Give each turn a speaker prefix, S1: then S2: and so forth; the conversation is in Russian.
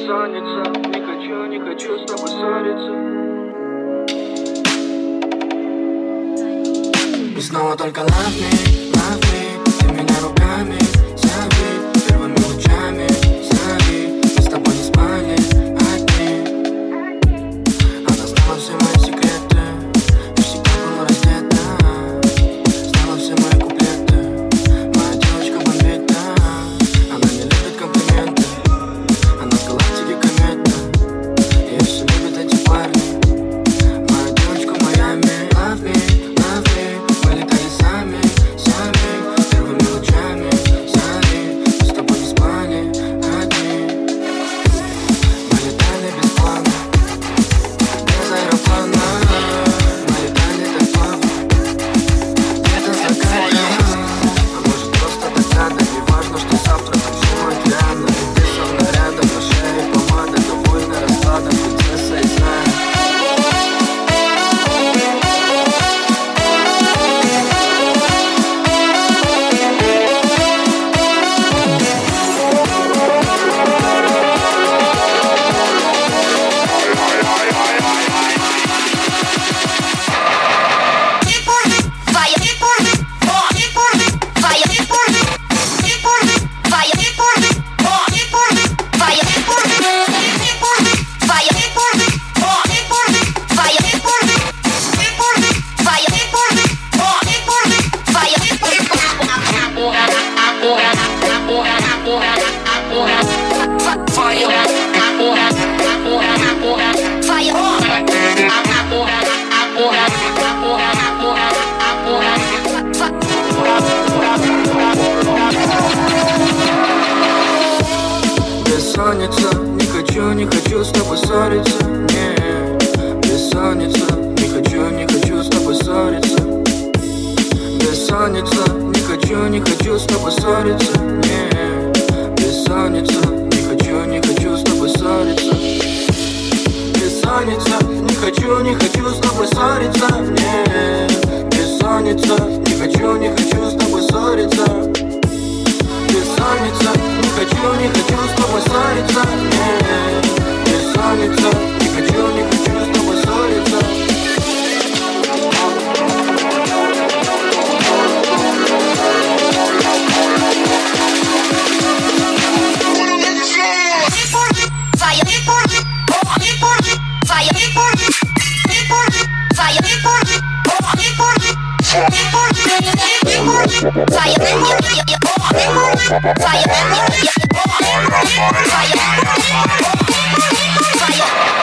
S1: бессонница. Не хочу с тобой ссориться. И снова только love me, ты меня руками зови, первыми лучами зови. Мы с тобой не спали одни. Она знала все мои секреты и всегда была раздета. Знала все мои куплеты. Моя девочка бомбит, да. Она не любит комплименты. Она с галактики комета. Ее все любят эти парни. Моя девочка в Майами. Love me, мы летали сами, первыми лучами зари. Мы с тобой не спали одни. Мы летали без плана, без аэроплана. Мы летали так плавно, где-то за океаном. А может просто так надо, не важно, что завтра там шум океана. И ты со мной рядом, на шее помада, довольно раскладом, принцесса из рая. Бессонница, не хочу с тобой ссориться. Не, бессонница, не хочу с тобой ссориться. Бессонница, не хочу с тобой ссориться. Не, бессонница, не хочу с тобой ссориться. Бессонница, не хочу с тобой ссориться. Не, бессонница, не хочу с тобой ссориться. Бессонница, не хочу с тобой ссориться. Не, бессонница, не хочу с тобой ссориться.
S2: Fire.